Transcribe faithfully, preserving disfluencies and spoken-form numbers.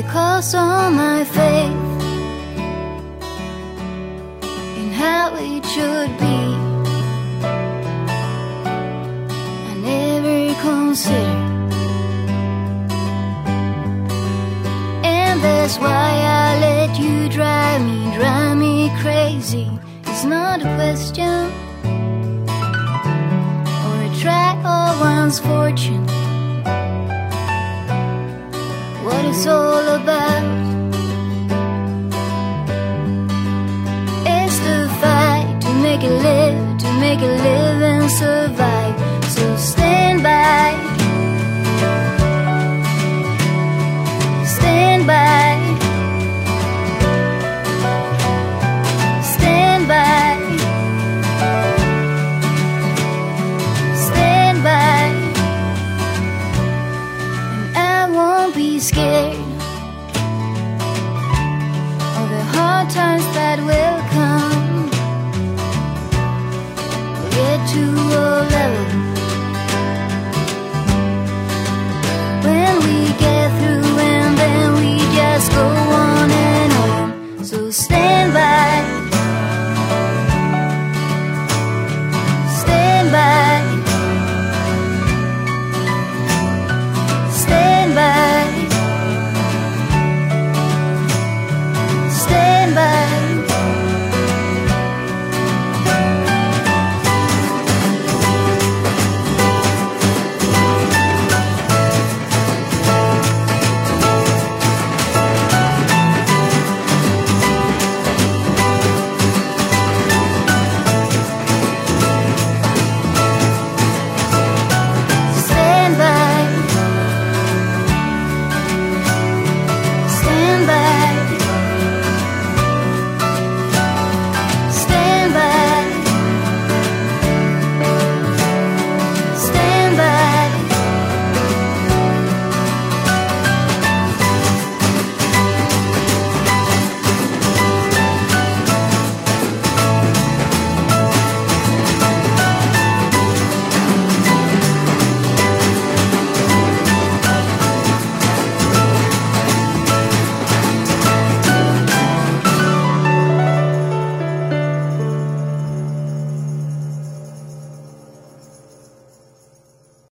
cost all my faith in how it should be. I never considered, and that's why I let you drive me, drive me crazy. It's not a question or a try or one's fortune. What it's all about is to fight, to make it live, to make it live and survive.